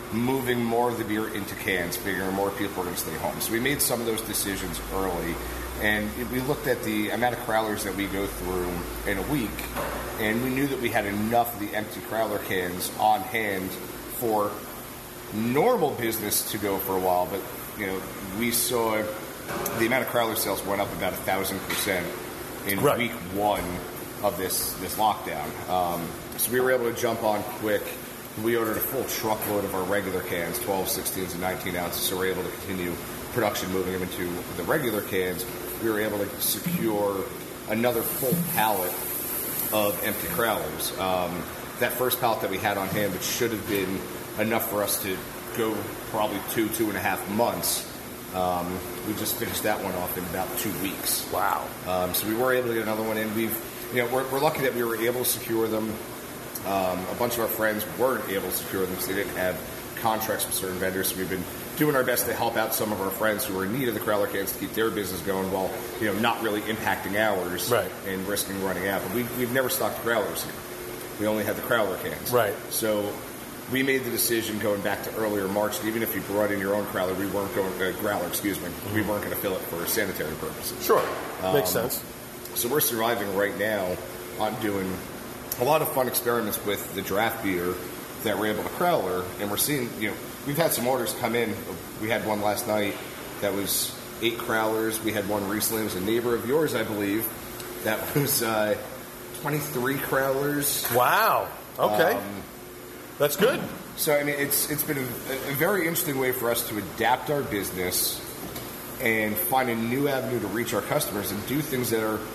moving more of the beer into cans, figuring more people are going to stay home. So we made some of those decisions early, and we looked at the amount of crowlers that we go through in a week, and we knew that we had enough of the empty crowler cans on hand for normal business to go for a while. But, you know, we saw the amount of crowler sales went up about a thousand percent in right. week one of this, this lockdown. Um, so we were able to jump on quick. We ordered a full truckload of our regular cans, twelve, sixteens, and nineteen ounces, so we're able to continue production, moving them into the regular cans. We were able to secure another full pallet of empty crowlers. Um, that first pallet that we had on hand, which should have been enough for us to go probably two, two and a half months, um, we just finished that one off in about two weeks. Wow. Um, so we were able to get another one in. We've, you know, we're, we're lucky that we were able to secure them. Um, a bunch of our friends weren't able to secure them because they didn't have contracts with certain vendors. So we've been doing our best to help out some of our friends who are in need of the crowler cans to keep their business going while, you know, not really impacting ours right. and risking running out. But we, we've never stocked crowlers here. We only had the crowler cans. Right. So we made the decision going back to earlier March that even if you brought in your own crowler, we weren't going to, uh, growler, excuse me, mm-hmm. we weren't going to fill it for sanitary purposes. Sure. Um, Makes sense. So we're surviving right now on doing a lot of fun experiments with the draft beer that we're able to crowler, and we're seeing, you know, we've had some orders come in. We had one last night that was eight crowlers. We had one recently. It was a neighbor of yours, I believe. That was uh, twenty-three crowlers. Wow. Okay. Um, That's good. So, I mean, it's it's been a, a very interesting way for us to adapt our business and find a new avenue to reach our customers and do things that are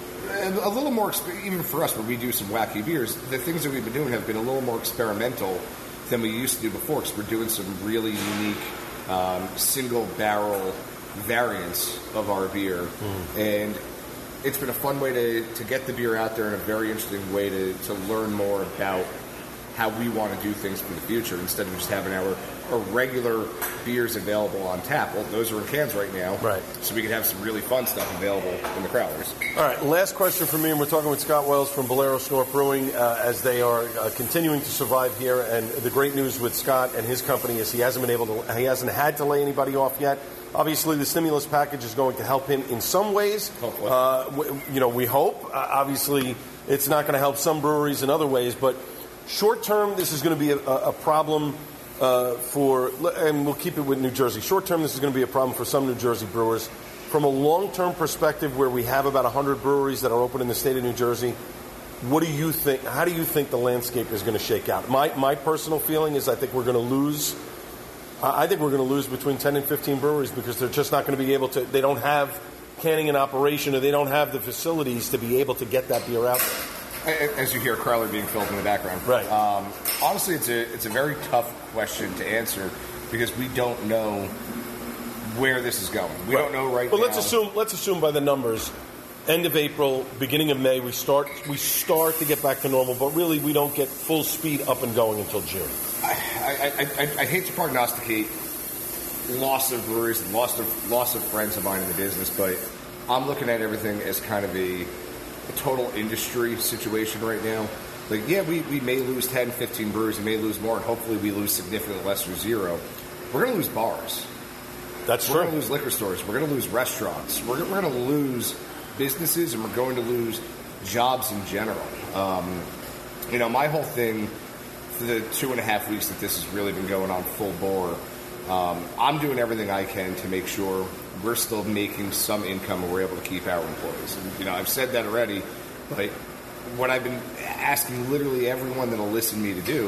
a little more, even for us, when we do some wacky beers, the things that we've been doing have been a little more experimental than we used to do before, because we're doing some really unique um, single barrel variants of our beer. Mm. And it's been a fun way to, to get the beer out there, and a very interesting way to, to learn more about how we want to do things for the future, instead of just having our, our regular beers available on tap. Well, those are in cans right now. Right. So we can have some really fun stuff available in the crowlers. All right, last question for me, and we're talking with Scott Wells from Bolero Snort Brewing uh, as they are uh, continuing to survive here. And the great news with Scott and his company is he hasn't been able to, he hasn't had to lay anybody off yet. Obviously, the stimulus package is going to help him in some ways. Hopefully. Uh, w- you know, we hope. Uh, obviously, it's not going to help some breweries in other ways, but short term, this is going to be a, a problem uh, for, and we'll keep it with New Jersey. Short term, this is going to be a problem for some New Jersey brewers. From a long-term perspective, where we have about one hundred breweries that are open in the state of New Jersey, what do you think? How do you think the landscape is going to shake out? My my personal feeling is I think we're going to lose. I think we're going to lose between ten and fifteen breweries because they're just not going to be able to. They don't have canning in operation, or they don't have the facilities to be able to get that beer out there. As you hear crowler being filled in the background. Right. Um, honestly, it's a it's a very tough question to answer because we don't know where this is going. We right. don't know right but now. But let's assume let's assume by the numbers, end of April, beginning of May, we start we start to get back to normal. But really, we don't get full speed up and going until June. I I, I, I hate to prognosticate loss of breweries and loss of loss of friends of mine in the business, but I'm looking at everything as kind of a a total industry situation right now. Like, yeah, we, we may lose ten, fifteen breweries, we may lose more, and hopefully we lose significantly less or zero. We're going to lose bars. That's we're true. We're going to lose liquor stores. We're going to lose restaurants. We're, we're going to lose businesses, and we're going to lose jobs in general. Um, you know, my whole thing for the two and a half weeks that this has really been going on full bore, um, I'm doing everything I can to make sure we're still making some income and we're able to keep our employees. And, you know, I've said that already, but what I've been asking literally everyone that'll listen to me to do,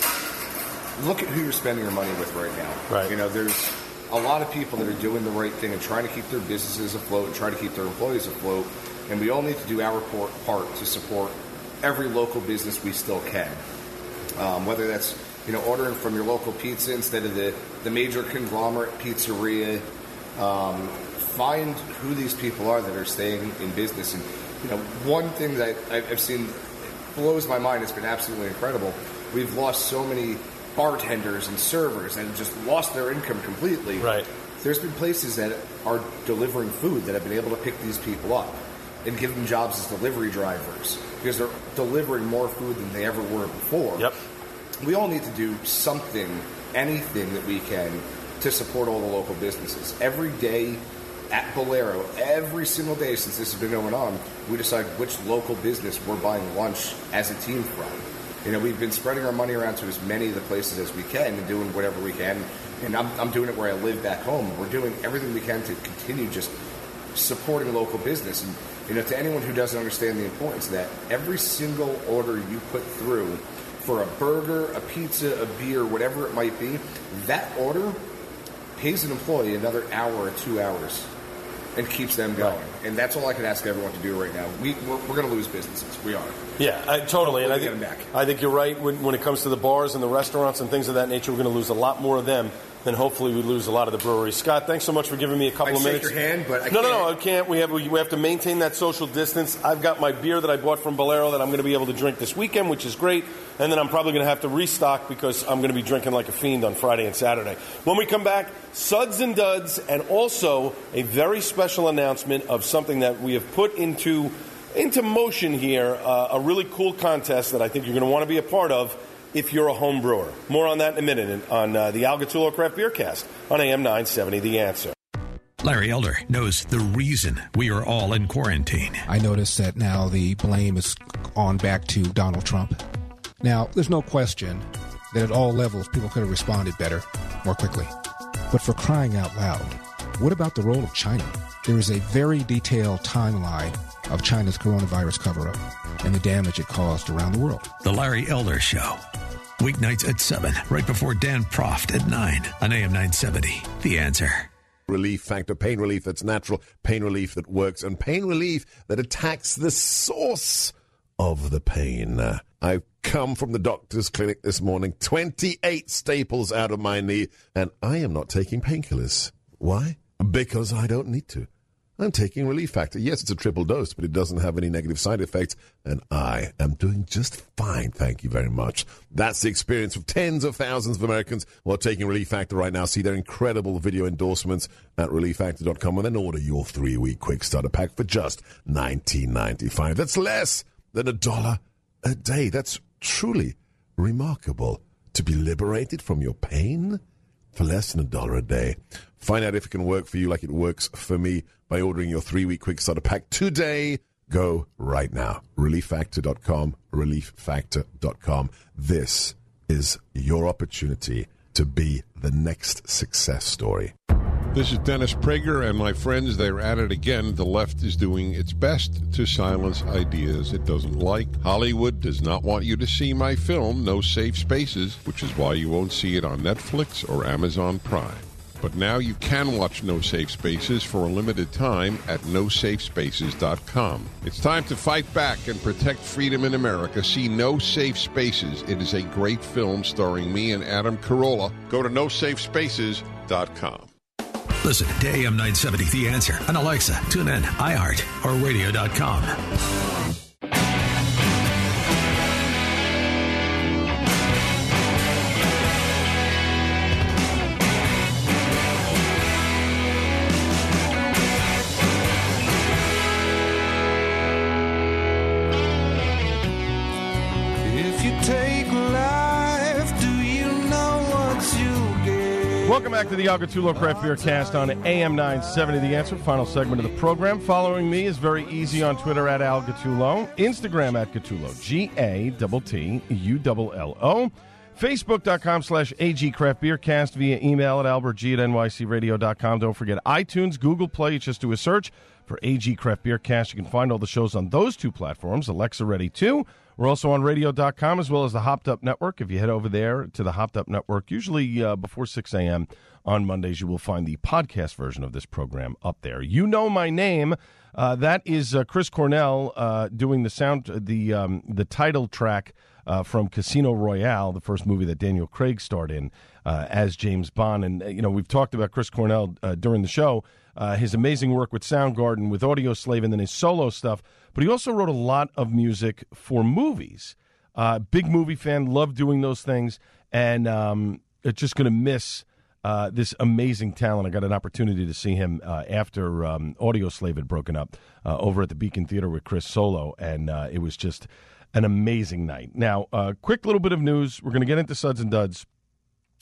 look at who you're spending your money with right now. Right. You know, there's a lot of people that are doing the right thing and trying to keep their businesses afloat and trying to keep their employees afloat, and we all need to do our part to support every local business we still can. Um, whether that's, you know, ordering from your local pizza instead of the, the major conglomerate pizzeria. Um, find who these people are that are staying in business. And, you know, one thing that I've seen blows my mind, it's been absolutely incredible. We've lost so many bartenders and servers and just lost their income completely. Right. There's been places that are delivering food that have been able to pick these people up and give them jobs as delivery drivers because they're delivering more food than they ever were before. Yep. We all need to do something anything that we can to support all the local businesses. Every day at Bolero, every single day since this has been going on, we decide which local business we're buying lunch as a team from. You know, we've been spreading our money around to as many of the places as we can and doing whatever we can. And I'm, I'm doing it where I live back home. We're doing everything we can to continue just supporting local business. And, you know, to anyone who doesn't understand the importance of that, every single order you put through for a burger, a pizza, a beer, whatever it might be, that order pays an employee another hour or two hours and keeps them going. Right. And that's all I can ask everyone to do right now. We, we're we're going to lose businesses. We are. Yeah, I, totally. And I think, back. I think you're right. When, when it comes to the bars and the restaurants and things of that nature, we're going to lose a lot more of them than hopefully we lose a lot of the breweries. Scott, thanks so much for giving me a couple I'd of minutes. Shake your hand, but I no, can't. no, no, I can't. We have we have to maintain that social distance. I've got my beer that I bought from Bolero that I'm going to be able to drink this weekend, which is great. And then I'm probably going to have to restock because I'm going to be drinking like a fiend on Friday and Saturday. When we come back, Suds and Duds, and also a very special announcement of something that we have put into into motion here, uh, a really cool contest that I think you're going to want to be a part of if you're a home brewer. More on that in a minute on uh, the Al Gattullo Craft Beer Cast on A M nine seventy, The Answer. Larry Elder knows the reason we are all in quarantine. I notice that now the blame is on back to Donald Trump. Now, there's no question that at all levels people could have responded better, more quickly. But for crying out loud, what about the role of China? There is a very detailed timeline of China's coronavirus cover-up and the damage it caused around the world. The Larry Elder Show. Weeknights at seven, right before Dan Proft at nine on A M nine seventy. The Answer. Relief Factor, pain relief that's natural, pain relief that works, and pain relief that attacks the source of the pain. Uh, I've come from the doctor's clinic this morning, twenty-eight staples out of my knee, and I am not taking painkillers. Why? Because I don't need to. I'm taking Relief Factor. Yes, it's a triple dose, but it doesn't have any negative side effects, and I am doing just fine, thank you very much. That's the experience of tens of thousands of Americans who are taking Relief Factor right now. See their incredible video endorsements at relief factor dot com, and then order your three-week quick starter pack for just nineteen ninety-five. That's less than a dollar a day. That's truly remarkable. To be liberated from your pain for less than a dollar a day. Find out if it can work for you like it works for me by ordering your three-week quick starter pack today. Go right now. relief factor dot com, relief factor dot com. This is your opportunity to be the next success story. This is Dennis Prager, and my friends, they're at it again. The left is doing its best to silence ideas it doesn't like. Hollywood does not want you to see my film, No Safe Spaces, which is why you won't see it on Netflix or Amazon Prime. But now you can watch No Safe Spaces for a limited time at no safe spaces dot com. It's time to fight back and protect freedom in America. See No Safe Spaces. It is a great film starring me and Adam Carolla. Go to no safe spaces dot com. Listen to A M nine seventy The Answer on Alexa, TuneIn, iHeart, or radio dot com. Welcome back to the Al Gattullo Craft Beer Cast on A M nine seventy The Answer. Final segment of the program. Following me is very easy on Twitter at Al Gattullo, Instagram at Gattullo, G A T T U L L O, Facebook.com slash AG Craft Beer Cast, via email at albertg at N Y C radio dot com. Don't forget iTunes, Google Play. Just do a search for A G Craft Beer Cast. You can find all the shows on those two platforms. Alexa ready too. We're also on radio dot com as well as the Hopped Up Network. If you head over there to the Hopped Up Network, usually uh, before six a.m. on Mondays, you will find the podcast version of this program up there. You know my name. Uh, that is uh, Chris Cornell uh, doing the sound, the um, the title track uh, from Casino Royale, the first movie that Daniel Craig starred in uh, as James Bond. And, uh, you know, we've talked about Chris Cornell uh, during the show, uh, his amazing work with Soundgarden, with Audio Slave, and then his solo stuff. But he also wrote a lot of music for movies. Uh, big movie fan, loved doing those things, and um, just going to miss uh, this amazing talent. I got an opportunity to see him uh, after um, Audio Slave had broken up uh, over at the Beacon Theater with Chris Solo, and uh, it was just an amazing night. Now, a uh, quick little bit of news. We're going to get into Suds and Duds.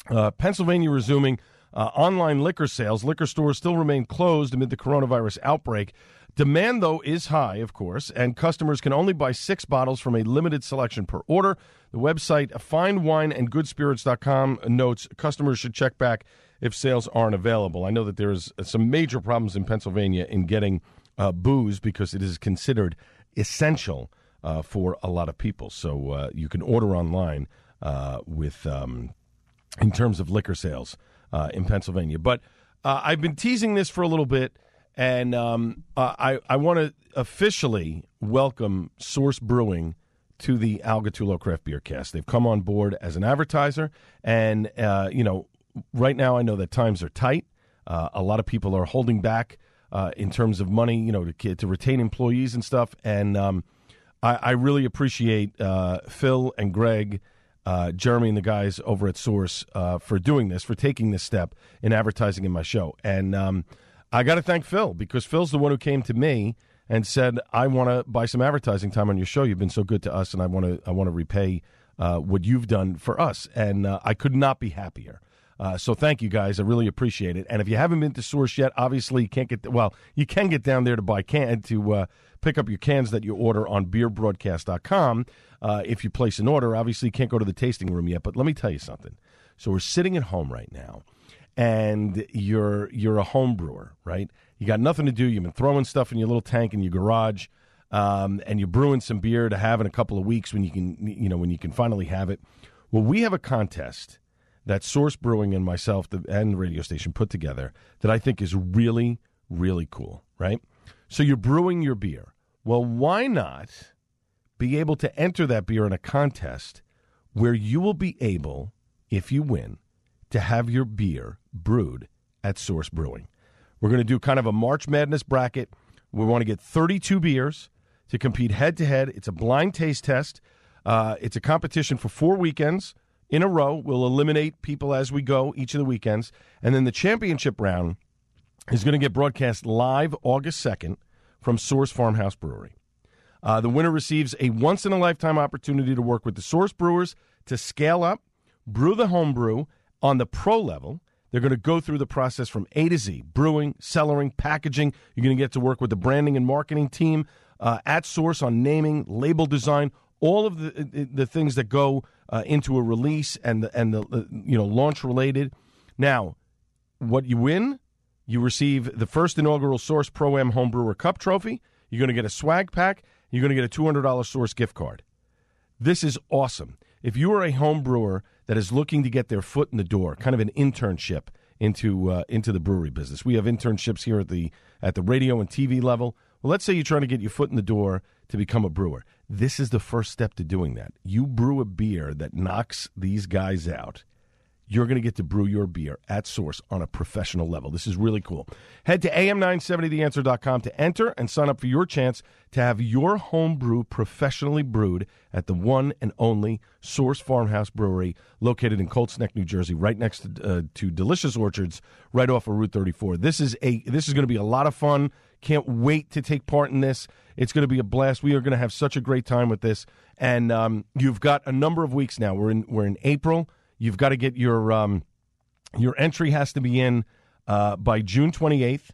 Uh, Pennsylvania resuming uh, online liquor sales. Liquor stores still remain closed amid the coronavirus outbreak. Demand, though, is high, of course, and customers can only buy six bottles from a limited selection per order. The website fine wine and good spirits dot com notes customers should check back if sales aren't available. I know that there's some major problems in Pennsylvania in getting uh, booze because it is considered essential uh, for a lot of people. So uh, you can order online uh, with um, in terms of liquor sales uh, in Pennsylvania. But uh, I've been teasing this for a little bit. And um, uh, I, I want to officially welcome Source Brewing to the Al Gattullo Craft Beer Cast. They've come on board as an advertiser. And, uh, you know, right now I know that times are tight. Uh, a lot of people are holding back uh, in terms of money, you know, to, to retain employees and stuff. And um, I, I really appreciate uh, Phil and Greg, uh, Jeremy and the guys over at Source uh, for doing this, for taking this step in advertising in my show. And um I got to thank Phil, because Phil's the one who came to me and said, I want to buy some advertising time on your show. You've been so good to us, and I want to I want to repay uh, what you've done for us. And uh, I could not be happier. Uh, so thank you, guys. I really appreciate it. And if you haven't been to Source yet, obviously you can't get – well, you can get down there to buy can to uh, pick up your cans that you order on beer broadcast dot com. Uh, if you place an order, obviously you can't go to the tasting room yet. But let me tell you something. So we're sitting at home right now. And you're you're a home brewer, right? You got nothing to do. You've been throwing stuff in your little tank in your garage, um, and you're brewing some beer to have in a couple of weeks when you can, you know, when you can finally have it. Well, we have a contest that Source Brewing and myself the, and the radio station put together that I think is really, really cool, right? So you're brewing your beer. Well, why not be able to enter that beer in a contest where you will be able, if you win, to have your beer brewed at Source Brewing. We're going to do kind of a March Madness bracket. We want to get thirty-two beers to compete head-to-head. It's a blind taste test. Uh, it's a competition for four weekends in a row. We'll eliminate people as we go each of the weekends. And then the championship round is going to get broadcast live August second from Source Farmhouse Brewery. Uh, the winner receives a once-in-a-lifetime opportunity to work with the Source Brewers to scale up, brew the home brew, on the pro level. They're going to go through the process from A to Z, brewing, cellaring, packaging. You're going to get to work with the branding and marketing team uh, at Source on naming, label design, all of the the things that go uh, into a release and the, and the uh, you know launch related. Now, what you win, you receive the first inaugural Source Pro-Am Homebrewer Cup trophy. You're going to get a swag pack. You're going to get a two hundred dollars Source gift card. This is awesome. If you are a home brewer that is looking to get their foot in the door, kind of an internship into uh, into the brewery business. We have internships here at the at the radio and T V level. Well, let's say you're trying to get your foot in the door to become a brewer. This is the first step to doing that. You brew a beer that knocks these guys out. You're going to get to brew your beer at Source on a professional level. This is really cool. Head to A M nine seventy the answer dot com to enter and sign up for your chance to have your home brew professionally brewed at the one and only Source Farmhouse Brewery, located in Colts Neck, New Jersey, right next to, uh, to Delicious Orchards, right off of Route thirty-four. This is a this is going to be a lot of fun. Can't wait to take part in this. It's going to be a blast. We are going to have such a great time with this. And um, you've got a number of weeks now. We're in we're in April. You've got to get your um, your entry has to be in uh, by June twenty-eighth.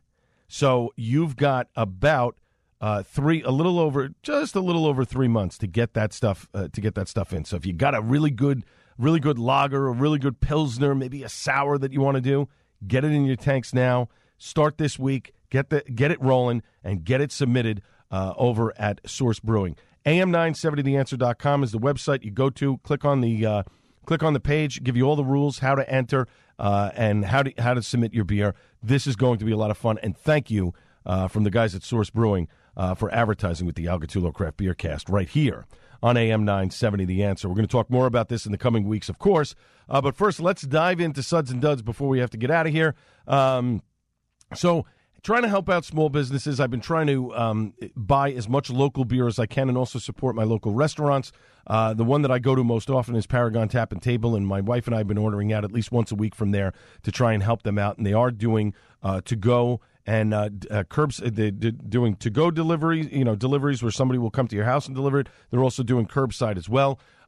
So you've got about uh, three, a little over, just a little over three months to get that stuff uh, to get that stuff in. So if you got a really good, really good lager, a really good pilsner, maybe a sour that you want to do, get it in your tanks now. Start this week. Get the get it rolling and get it submitted uh, over at Source Brewing. A M nine seventy the answer dot com is the website you go to. Click on the uh, click on the page. Give you all the rules, how to enter, uh, and how to how to submit your beer. This is going to be a lot of fun. And thank you uh, from the guys at Source Brewing uh, for advertising with the Al Gattullo Craft Beer Cast right here on A M nine seventy The Answer. We're going to talk more about this in the coming weeks, of course. Uh, but first, let's dive into Suds and Duds before we have to get out of here. Um, so. Trying to help out small businesses. I've been trying to um, buy as much local beer as I can and also support my local restaurants. Uh, the one that I go to most often is Paragon Tap and Table, and my wife and I have been ordering out at least once a week from there to try and help them out. And they are doing uh, to-go and uh, uh, curbs. They're doing to-go deliveries, you know, deliveries where somebody will come to your house and deliver it. They're also doing curbside as well.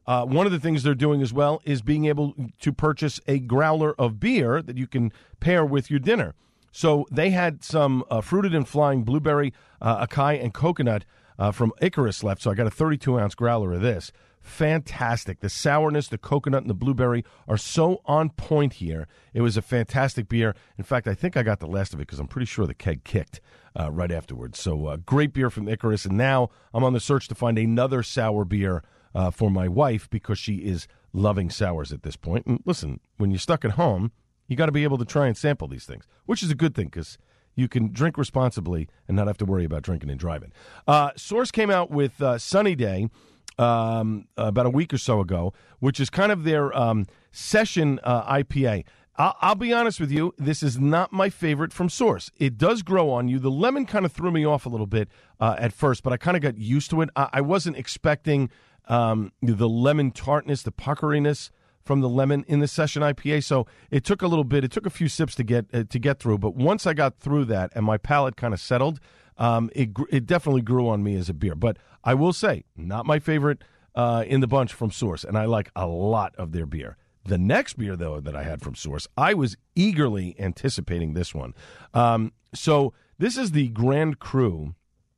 Uh, one of the things they're doing as well is being able to purchase a growler of beer that you can pair with your dinner. So they had some uh, fruited and flying blueberry, uh, acai, and coconut uh, from Icarus left. So I got a thirty-two ounce growler of this. Fantastic. The sourness, the coconut, and the blueberry are so on point here. It was a fantastic beer. In fact, I think I got the last of it because I'm pretty sure the keg kicked uh, right afterwards. So uh, great beer from Icarus. And now I'm on the search to find another sour beer uh, for my wife because she is loving sours at this point. And listen, when you're stuck at home, you got to be able to try and sample these things, which is a good thing because you can drink responsibly and not have to worry about drinking and driving. Uh, Source came out with uh, Sunny Day um, about a week or so ago, which is kind of their um, session uh, I P A. I'll, I'll be honest with you, this is not my favorite from Source. It does grow on you. The lemon kind of threw me off a little bit uh, at first, but I kind of got used to it. I, I wasn't expecting um, the lemon tartness, the puckeriness from the lemon in the session I P A, so it took a little bit. It took a few sips to get uh, to get through, but once I got through that and my palate kind of settled, um, it it definitely grew on me as a beer. But I will say, not my favorite uh, in the bunch from Source, and I like a lot of their beer. The next beer, though, that I had from Source, I was eagerly anticipating this one. Um, so this is the Grand Cru,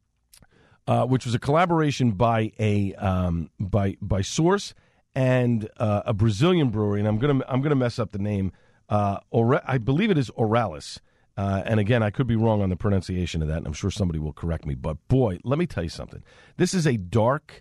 uh, which was a collaboration by a um, by by Source and uh, a Brazilian brewery, and I'm gonna I'm gonna mess up the name. Uh, Ore- I believe it is Oralis, uh, and again, I could be wrong on the pronunciation of that, and I'm sure somebody will correct me. But boy, let me tell you something. This is a dark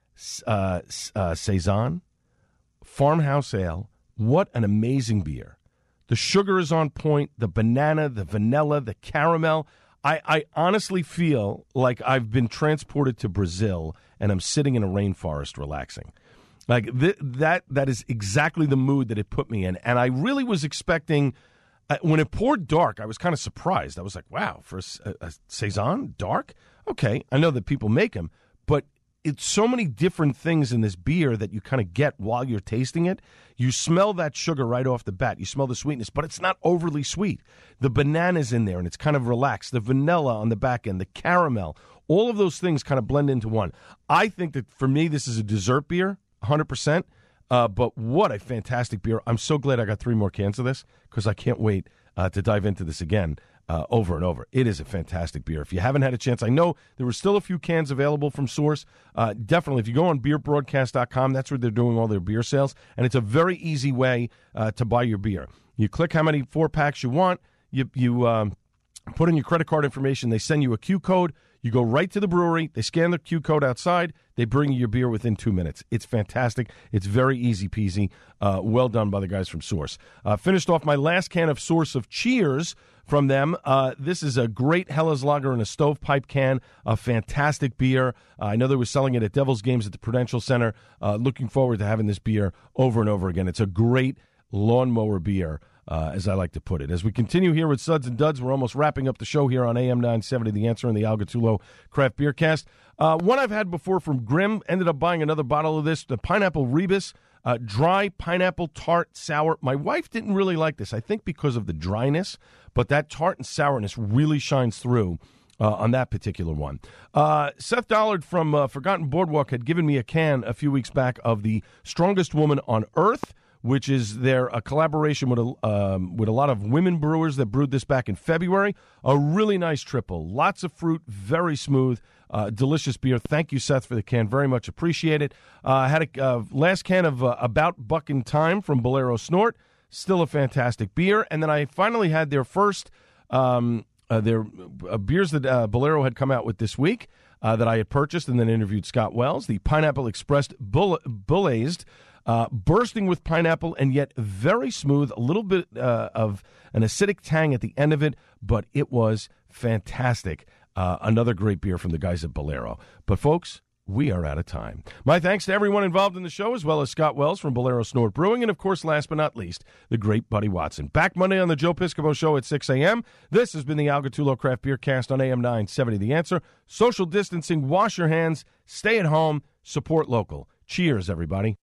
uh, uh, saison farmhouse ale. What an amazing beer! The sugar is on point. The banana, the vanilla, the caramel. I, I honestly feel like I've been transported to Brazil, and I'm sitting in a rainforest relaxing. Like th- that that is exactly the mood that it put me in. And I really was expecting, uh, when it poured dark, I was kind of surprised. I was like, wow, for a, a Saison, dark? Okay, I know that people make them, but it's so many different things in this beer that you kind of get while you're tasting it. You smell that sugar right off the bat. You smell the sweetness, but it's not overly sweet. The banana's in there, and it's kind of relaxed. The vanilla on the back end, the caramel, all of those things kind of blend into one. I think that, for me, this is a dessert beer. one hundred percent. Uh, but what a fantastic beer. I'm so glad I got three more cans of this because I can't wait uh, to dive into this again uh, over and over. It is a fantastic beer. If you haven't had a chance, I know there were still a few cans available from Source. Uh, definitely, if you go on beer broadcast dot com, that's where they're doing all their beer sales. And it's a very easy way uh, to buy your beer. You click how many four-packs you want. You, you um, put in your credit card information. They send you a Q code. You go right to the brewery. They scan the Q code outside. They bring you your beer within two minutes. It's fantastic. It's very easy peasy. Uh, well done by the guys from Source. Uh, finished off my last can of Source of Cheers from them. Uh, this is a great Helles Lager in a stovepipe can. A fantastic beer. Uh, I know they were selling it at Devil's Games at the Prudential Center. Uh, looking forward to having this beer over and over again. It's a great lawnmower beer. Uh, as I like to put it. As we continue here with Suds and Duds, we're almost wrapping up the show here on A M nine seventy, The Answer, and the Al Gattullo Craft Beer Cast. Uh, one I've had before from Grimm, ended up buying another bottle of this, the Pineapple Rebus, uh, dry pineapple tart sour. My wife didn't really like this, I think because of the dryness, but that tart and sourness really shines through uh, on that particular one. Uh, Seth Dollard from uh, Forgotten Boardwalk had given me a can a few weeks back of the Strongest Woman on Earth, which is their a collaboration with a, um, with a lot of women brewers that brewed this back in February. A really nice triple. Lots of fruit, very smooth, uh, delicious beer. Thank you, Seth, for the can. Very much appreciate it. I uh, had a uh, last can of uh, About Buck in Time from Bolero Snort. Still a fantastic beer. And then I finally had their first um, uh, their uh, beers that uh, Bolero had come out with this week uh, that I had purchased and then interviewed Scott Wells. The Pineapple Express Bull- Bullazed. Uh, bursting with pineapple and yet very smooth, a little bit uh, of an acidic tang at the end of it, but it was fantastic. Uh, another great beer from the guys at Bolero. But, folks, we are out of time. My thanks to everyone involved in the show, as well as Scott Wells from Bolero Snort Brewing, and, of course, last but not least, the great Buddy Watson. Back Monday on the Joe Piscopo Show at six a.m. This has been the Al Gattullo Craft Beer Cast on A M nine seventy, The Answer. Social distancing, wash your hands, stay at home, support local. Cheers, everybody.